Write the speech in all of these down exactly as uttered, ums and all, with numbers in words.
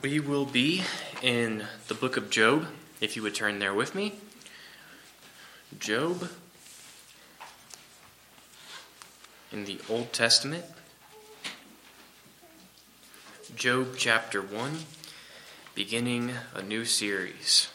We will be in the book of Job, if you would turn there with me. Job in the Old Testament. Job chapter one, beginning a new series.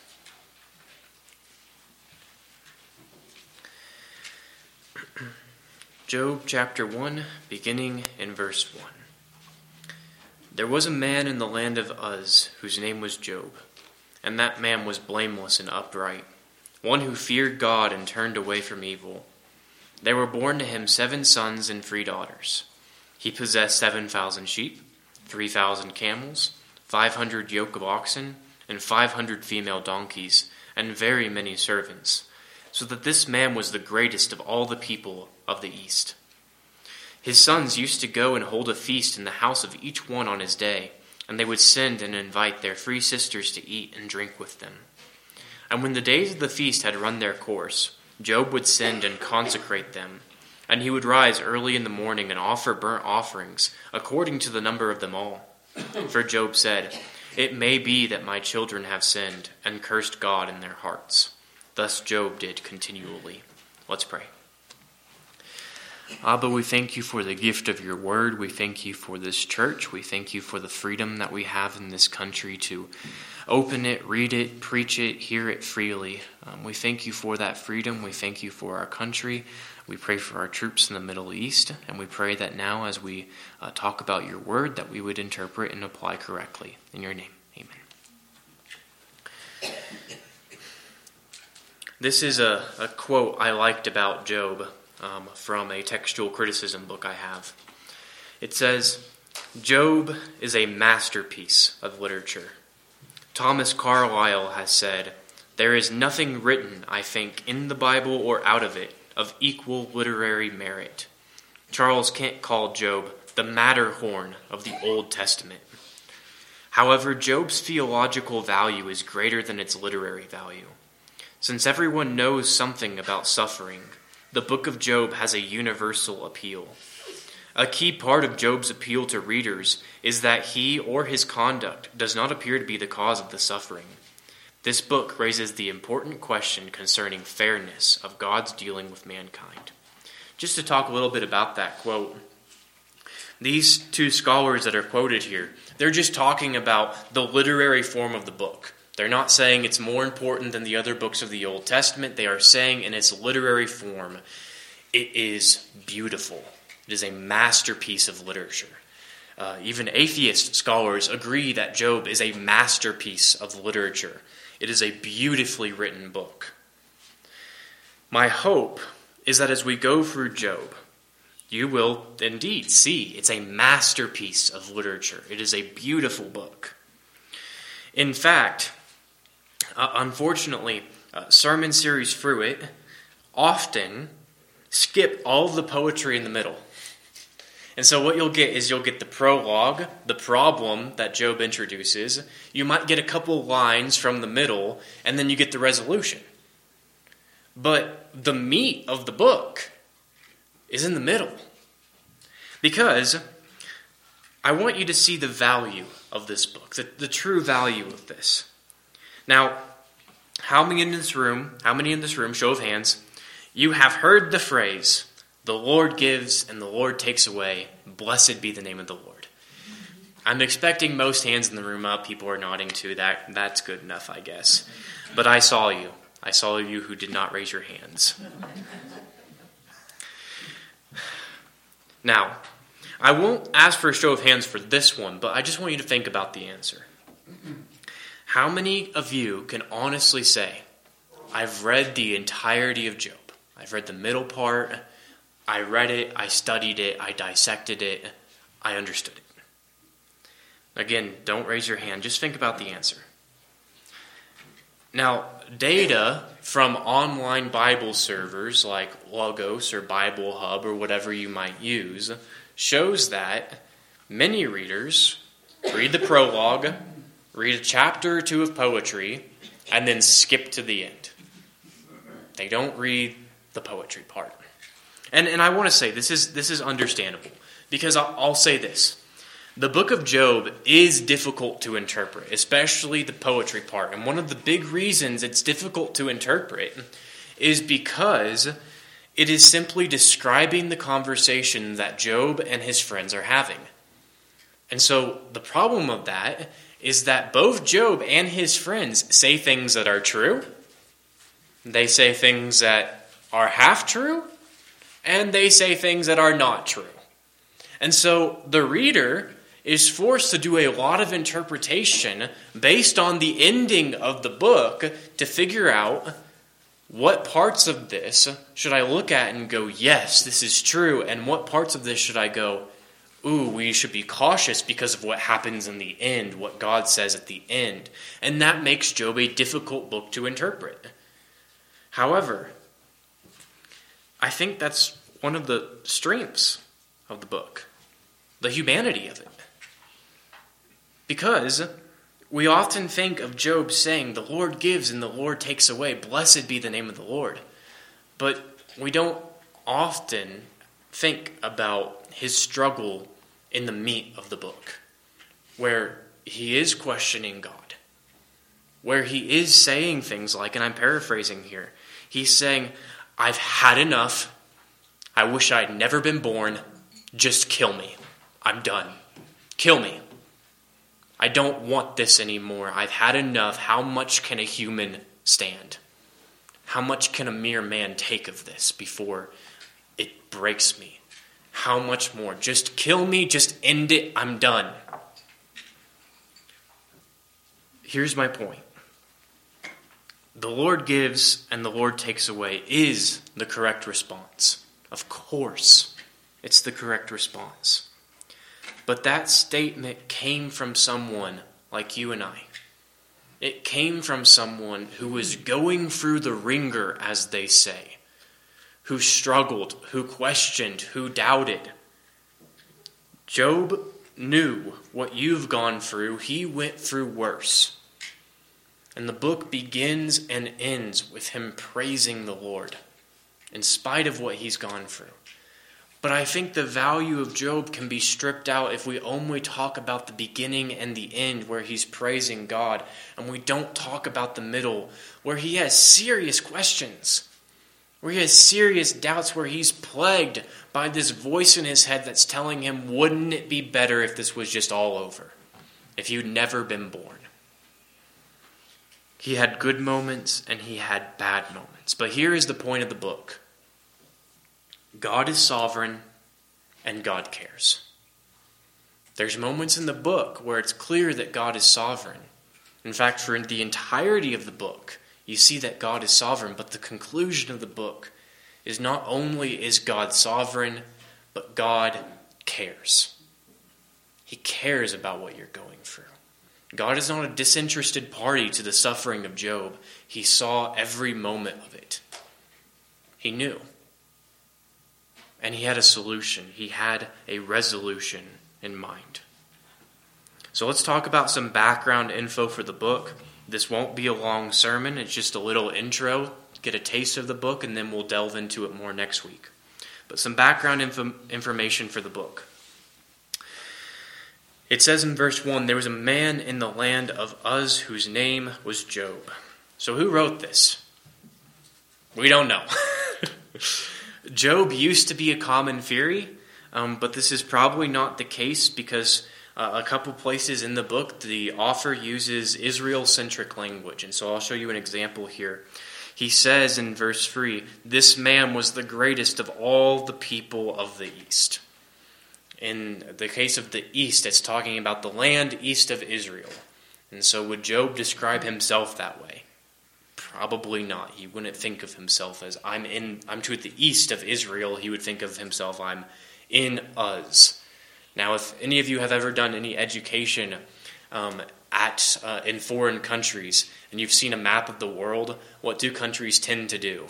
Job chapter one, beginning in verse one. There was a man in the land of Uz, whose name was Job, and that man was blameless and upright, one who feared God and turned away from evil. There were born to him seven sons and three daughters. He possessed seven thousand sheep, three thousand camels, five hundred yoke of oxen, and five hundred female donkeys, and very many servants, so that this man was the greatest of all the people of the east. His sons used to go and hold a feast in the house of each one on his day, and they would send and invite their three sisters to eat and drink with them. And when the days of the feast had run their course, Job would send and consecrate them, and he would rise early in the morning and offer burnt offerings, according to the number of them all. For Job said, "It may be that my children have sinned, and cursed God in their hearts." Thus Job did continually. Let's pray. Abba, we thank you for the gift of your word. We thank you for this church. We thank you for the freedom that we have in this country to open it, read it, preach it, hear it freely. Um, we thank you for that freedom. We thank you for our country. We pray for our troops in the Middle East. And we pray that now as we uh, talk about your word, that we would interpret and apply correctly. In your name, amen. This is a, a quote I liked about Job. Um, from a textual criticism book I have. It says, "Job is a masterpiece of literature. Thomas Carlyle has said, 'There is nothing written, I think, in the Bible or out of it, of equal literary merit.' Charles Kent called Job the Matterhorn of the Old Testament. However, Job's theological value is greater than its literary value. Since everyone knows something about suffering, the book of Job has a universal appeal. A key part of Job's appeal to readers is that he or his conduct does not appear to be the cause of the suffering. This book raises the important question concerning fairness of God's dealing with mankind." Just to talk a little bit about that quote, these two scholars that are quoted here, they're just talking about the literary form of the book. They're not saying it's more important than the other books of the Old Testament. They are saying in its literary form, it is beautiful. It is a masterpiece of literature. Uh, even atheist scholars agree that Job is a masterpiece of literature. It is a beautifully written book. My hope is that as we go through Job, you will indeed see it's a masterpiece of literature. It is a beautiful book. In fact, Uh, unfortunately, uh, sermon series through it often skip all the poetry in the middle. And so what you'll get is you'll get the prologue, the problem that Job introduces. You might get a couple lines from the middle, and then you get the resolution. But the meat of the book is in the middle. Because I want you to see the value of this book, the, the true value of this. Now, how many in this room, how many in this room, show of hands, you have heard the phrase, "The Lord gives and the Lord takes away, blessed be the name of the Lord"? I'm expecting most hands in the room up. People are nodding too. That, that's good enough, I guess. But I saw you. I saw you who did not raise your hands. Now, I won't ask for a show of hands for this one, but I just want you to think about the answer. How many of you can honestly say, I've read the entirety of Job? I've read the middle part, I read it, I studied it, I dissected it, I understood it. Again, don't raise your hand, just think about the answer. Now, data from online Bible servers like Logos or Bible Hub or whatever you might use shows that many readers read the prologue, read a chapter or two of poetry, and then skip to the end. They don't read the poetry part. And and I want to say, this is this is understandable. Because I'll, I'll say this. The book of Job is difficult to interpret, especially the poetry part. And one of the big reasons it's difficult to interpret is because it is simply describing the conversation that Job and his friends are having. And so the problem of that is that both Job and his friends say things that are true. They say things that are half true. And they say things that are not true. And so the reader is forced to do a lot of interpretation based on the ending of the book to figure out what parts of this should I look at and go, yes, this is true, and what parts of this should I go, ooh, we should be cautious because of what happens in the end, what God says at the end. And that makes Job a difficult book to interpret. However, I think that's one of the strengths of the book, the humanity of it. Because we often think of Job saying, the Lord gives and the Lord takes away. Blessed be the name of the Lord. But we don't often think about his struggle in the meat of the book, where he is questioning God, where he is saying things like, and I'm paraphrasing here, he's saying, I've had enough. I wish I'd never been born. Just kill me. I'm done. Kill me. I don't want this anymore. I've had enough. How much can a human stand? How much can a mere man take of this before it breaks me? How much more? Just kill me. Just end it. I'm done. Here's my point. The Lord gives and the Lord takes away is the correct response. Of course, it's the correct response. But that statement came from someone like you and I. It came from someone who was going through the ringer, as they say, who struggled, who questioned, who doubted. Job knew what you've gone through. He went through worse. And the book begins and ends with him praising the Lord, in spite of what he's gone through. But I think the value of Job can be stripped out if we only talk about the beginning and the end where he's praising God, and we don't talk about the middle where he has serious questions, where he has serious doubts, where he's plagued by this voice in his head that's telling him, wouldn't it be better if this was just all over, if you'd never been born? He had good moments and he had bad moments. But here is the point of the book. God is sovereign and God cares. There's moments in the book where it's clear that God is sovereign. In fact, for the entirety of the book, you see that God is sovereign, but the conclusion of the book is not only is God sovereign, but God cares. He cares about what you're going through. God is not a disinterested party to the suffering of Job. He saw every moment of it. He knew. And he had a solution. He had a resolution in mind. So let's talk about some background info for the book. This won't be a long sermon. It's just a little intro, get a taste of the book, and then we'll delve into it more next week. But some background info- information for the book. It says in verse one, there was a man in the land of Uz whose name was Job. So who wrote this? We don't know. Job used to be a common theory, um, but this is probably not the case because uh, a couple places in the book, the author uses Israel-centric language. And so I'll show you an example here. He says in verse three, this man was the greatest of all the people of the East. In the case of the East, it's talking about the land east of Israel. And so would Job describe himself that way? Probably not. He wouldn't think of himself as, I'm in. I'm to the east of Israel. He would think of himself, I'm in Uz. Now, if any of you have ever done any education um, at uh, in foreign countries, and you've seen a map of the world, what do countries tend to do?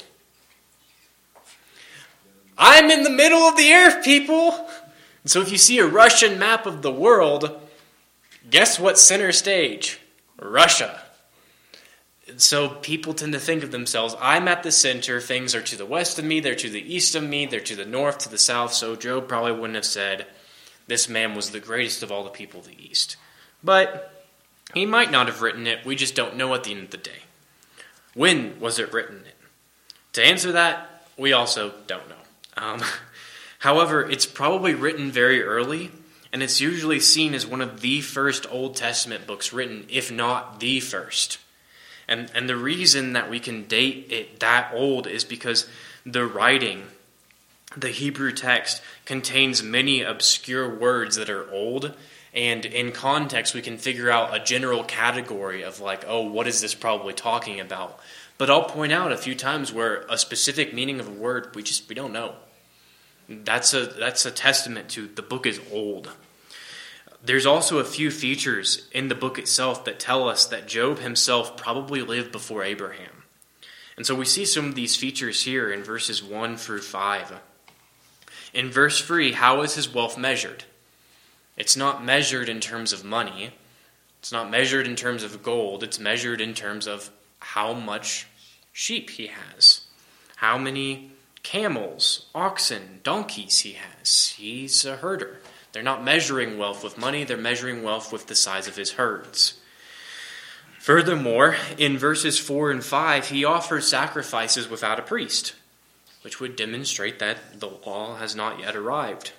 I'm in the middle of the earth, people! And so if you see a Russian map of the world, guess what's center stage? Russia. So people tend to think of themselves, I'm at the center, things are to the west of me, they're to the east of me, they're to the north, to the south. So Job probably wouldn't have said, this man was the greatest of all the people of the East. But he might not have written it. We just don't know at the end of the day. When was it written? To answer that, we also don't know. Um, however, it's probably written very early, and it's usually seen as one of the first Old Testament books written, if not the first. And, and the reason that we can date it that old is because the writing, the Hebrew text, contains many obscure words that are old, and in context we can figure out a general category of like, oh, what is this probably talking about? But I'll point out a few times where a specific meaning of a word, we just we don't know. That's a that's a testament to the book is old. There's also a few features in the book itself that tell us that Job himself probably lived before Abraham. And so we see some of these features here in verses one through five. In verse three, how is his wealth measured? It's not measured in terms of money. It's not measured in terms of gold. It's measured in terms of how much sheep he has, how many camels, oxen, donkeys he has. He's a herder. They're not measuring wealth with money, they're measuring wealth with the size of his herds. Furthermore, in verses four and five, he offers sacrifices without a priest, which would demonstrate that the law has not yet arrived.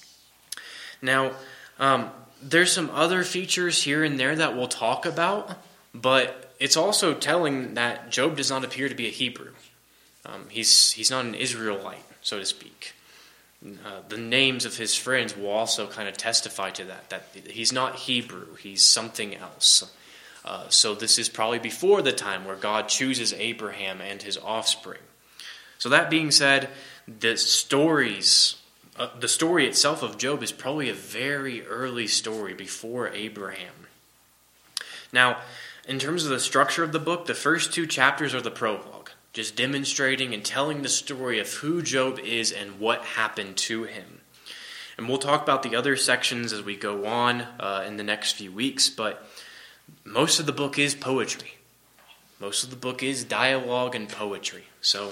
Now, um, there's some other features here and there that we'll talk about, but it's also telling that Job does not appear to be a Hebrew. Um, he's he's not an Israelite, so to speak. Uh, the names of his friends will also kind of testify to that, that he's not Hebrew, he's something else. Uh, so this is probably before the time where God chooses Abraham and his offspring. So that being said, the stories, uh, the story itself of Job is probably a very early story before Abraham. Now, in terms of the structure of the book, the first two chapters are the prologue, just demonstrating and telling the story of who Job is and what happened to him. And we'll talk about the other sections as we go on uh, in the next few weeks, but most of the book is poetry. Most of the book is dialogue and poetry. So,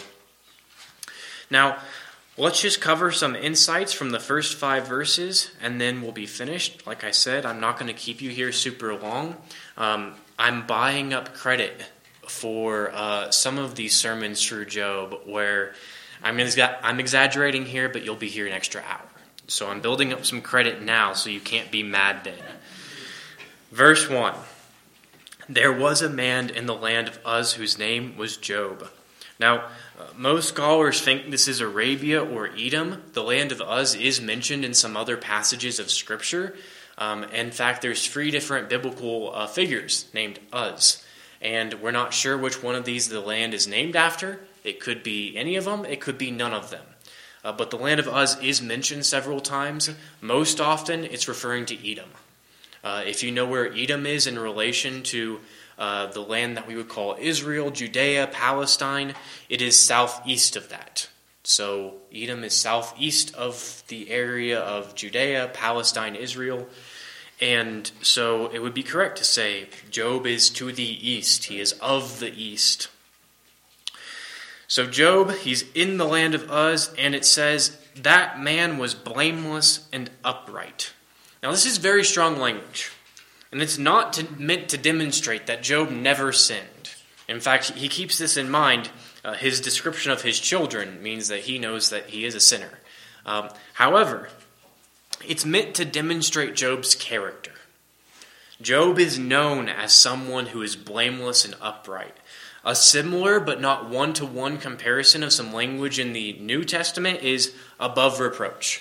now, let's just cover some insights from the first five verses, and then we'll be finished. Like I said, I'm not going to keep you here super long. Um, I'm buying up credit for uh, some of these sermons through Job, where I'm, exa- I'm exaggerating here, but you'll be here an extra hour. So I'm building up some credit now, so you can't be mad then. Verse one. There was a man in the land of Uz whose name was Job. Now, uh, most scholars think this is Arabia or Edom. The land of Uz is mentioned in some other passages of Scripture. Um, in fact, there's three different biblical uh, figures named Uz. And we're not sure which one of these the land is named after. It could be any of them. It could be none of them. Uh, but the land of Uz is mentioned several times. Most often, it's referring to Edom. Uh, if you know where Edom is in relation to uh, the land that we would call Israel, Judea, Palestine, it is southeast of that. So Edom is southeast of the area of Judea, Palestine, Israel. And so it would be correct to say Job is to the east. He is of the east. So Job, he's in the land of Uz, and it says, that man was blameless and upright. Now, this is very strong language, and it's not to, meant to demonstrate that Job never sinned. In fact, he keeps this in mind. Uh, his description of his children means that he knows that he is a sinner. Um, however, it's meant to demonstrate Job's character. Job is known as someone who is blameless and upright. A similar but not one-to-one comparison of some language in the New Testament is above reproach.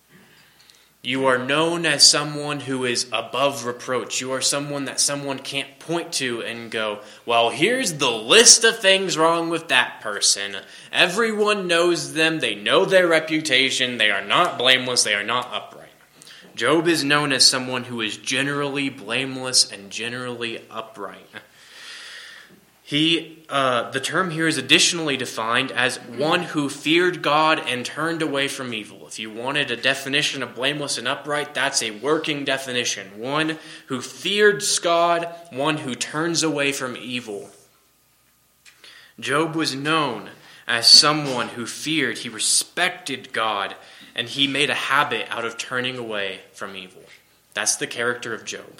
You are known as someone who is above reproach. You are someone that someone can't point to and go, well, here's the list of things wrong with that person. Everyone knows them. They know their reputation. They are not blameless. They are not upright. Job is known as someone who is generally blameless and generally upright. He, uh, the term here is additionally defined as one who feared God and turned away from evil. If you wanted a definition of blameless and upright, that's a working definition. One who feared God, one who turns away from evil. Job was known as someone who feared, he respected God, and he made a habit out of turning away from evil. That's the character of Job.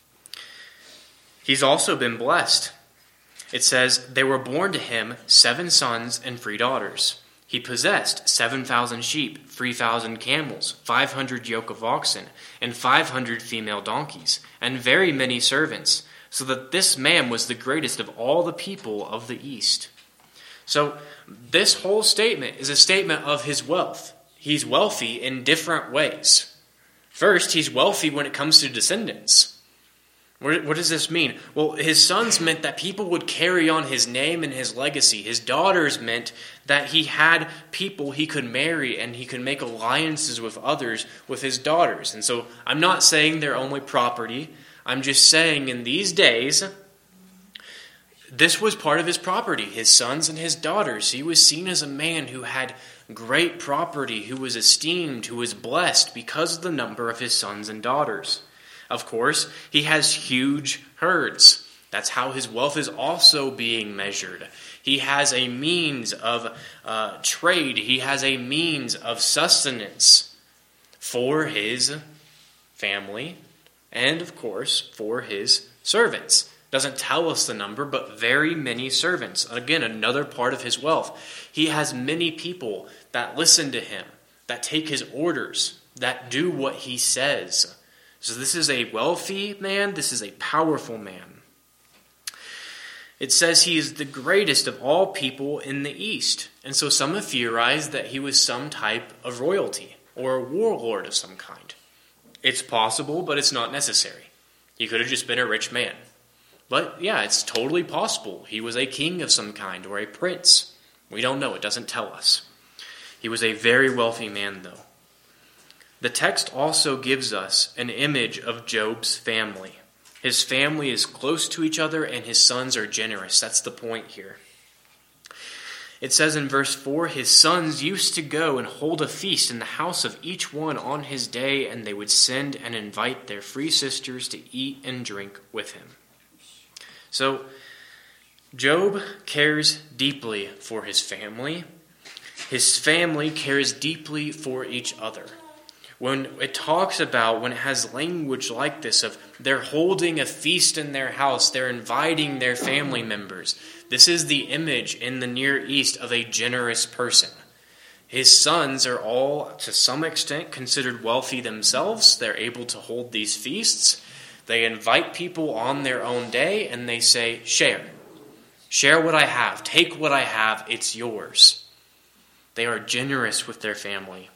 He's also been blessed. It says, there were born to him seven sons and three daughters. He possessed seven thousand sheep, three thousand camels, five hundred yoke of oxen, and five hundred female donkeys, and very many servants, so that this man was the greatest of all the people of the East. So this whole statement is a statement of his wealth. He's wealthy in different ways. First, he's wealthy when it comes to descendants. What does this mean? Well, his sons meant that people would carry on his name and his legacy. His daughters meant that he had people he could marry and he could make alliances with others with his daughters. And so I'm not saying they're only property. I'm just saying in these days, this was part of his property, his sons and his daughters. He was seen as a man who had great property, who was esteemed, who was blessed because of the number of his sons and daughters. Of course, he has huge herds. That's how his wealth is also being measured. He has a means of uh, trade. He has a means of sustenance for his family and, of course, for his servants. Doesn't tell us the number, but very many servants. Again, another part of his wealth. He has many people that listen to him, that take his orders, that do what he says. So this is a wealthy man. This is a powerful man. It says he is the greatest of all people in the East. And so some have theorized that he was some type of royalty or a warlord of some kind. It's possible, but it's not necessary. He could have just been a rich man. But yeah, it's totally possible. He was a king of some kind or a prince. We don't know. It doesn't tell us. He was a very wealthy man, though. The text also gives us an image of Job's family. His family is close to each other and his sons are generous. That's the point here. It says in verse four, his sons used to go and hold a feast in the house of each one on his day, and they would send and invite their free sisters to eat and drink with him. So, Job cares deeply for his family. His family cares deeply for each other. When it talks about, when it has language like this of they're holding a feast in their house, they're inviting their family members. This is the image in the Near East of a generous person. His sons are all, to some extent, considered wealthy themselves. They're able to hold these feasts. They invite people on their own day and they say, share. Share what I have. Take what I have. It's yours. They are generous with their family.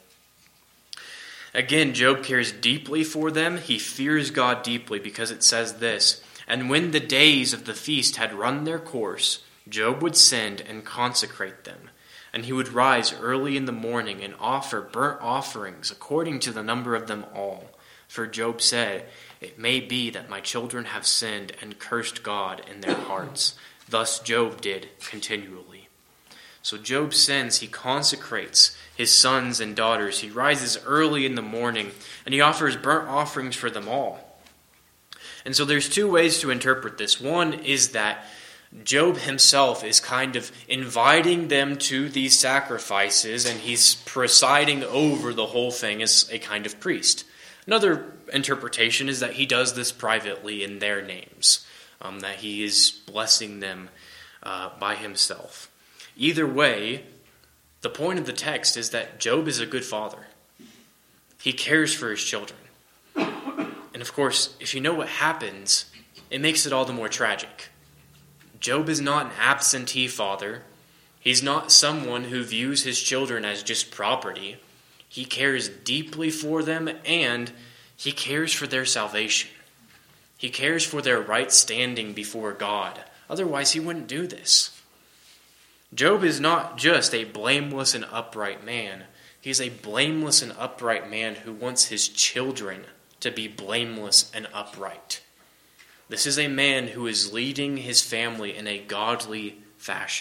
Again, Job cares deeply for them. He fears God deeply because it says this, and when the days of the feast had run their course, Job would send and consecrate them. And he would rise early in the morning and offer burnt offerings according to the number of them all. For Job said, it may be that my children have sinned and cursed God in their hearts. Thus Job did continually. So Job sends, he consecrates his sons and daughters. He rises early in the morning and he offers burnt offerings for them all. And so there's two ways to interpret this. One is that Job himself is kind of inviting them to these sacrifices and he's presiding over the whole thing as a kind of priest. Another interpretation is that he does this privately in their names, um, that he is blessing them uh, by himself. Either way, the point of the text is that Job is a good father. He cares for his children. And of course, if you know what happens, it makes it all the more tragic. Job is not an absentee father. He's not someone who views his children as just property. He cares deeply for them and he cares for their salvation. He cares for their right standing before God. Otherwise, he wouldn't do this. Job is not just a blameless and upright man. He's a blameless and upright man who wants his children to be blameless and upright. This is a man who is leading his family in a godly fashion.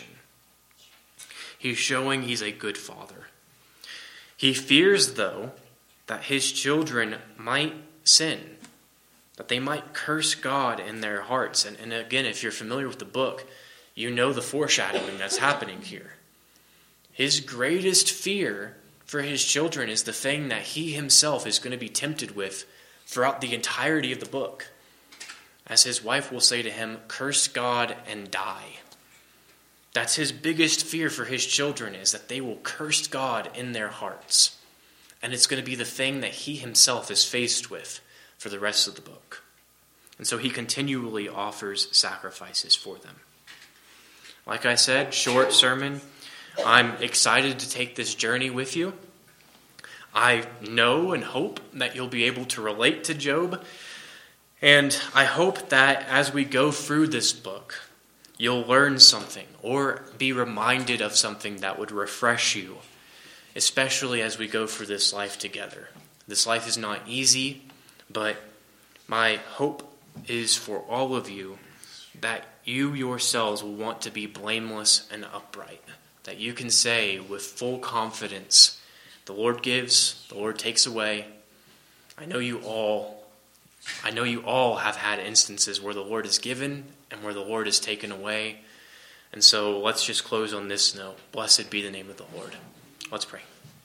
He's showing he's a good father. He fears, though, that his children might sin, that they might curse God in their hearts. And, and again, if you're familiar with the book, you know the foreshadowing that's happening here. His greatest fear for his children is the thing that he himself is going to be tempted with throughout the entirety of the book. As his wife will say to him, curse God and die. That's his biggest fear for his children, is that they will curse God in their hearts. And it's going to be the thing that he himself is faced with for the rest of the book. And so he continually offers sacrifices for them. Like I said, short sermon. I'm excited to take this journey with you. I know and hope that you'll be able to relate to Job. And I hope that as we go through this book, you'll learn something or be reminded of something that would refresh you, especially as we go through this life together. This life is not easy, but my hope is for all of you that you yourselves will want to be blameless and upright, that you can say with full confidence, the Lord gives, the Lord takes away. I know you all, I know you all have had instances where the Lord is given and where the Lord is taken away. And so let's just close on this note. Blessed be the name of the Lord. Let's pray.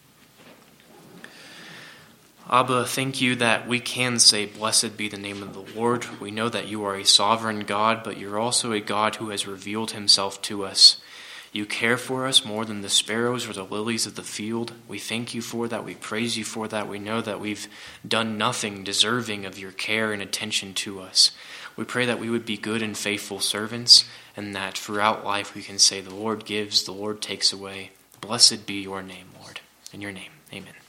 Abba, thank you that we can say, blessed be the name of the Lord. We know that you are a sovereign God, but you're also a God who has revealed himself to us. You care for us more than the sparrows or the lilies of the field. We thank you for that. We praise you for that. We know that we've done nothing deserving of your care and attention to us. We pray that we would be good and faithful servants, and that throughout life we can say, the Lord gives, the Lord takes away. Blessed be your name, Lord. In your name, amen.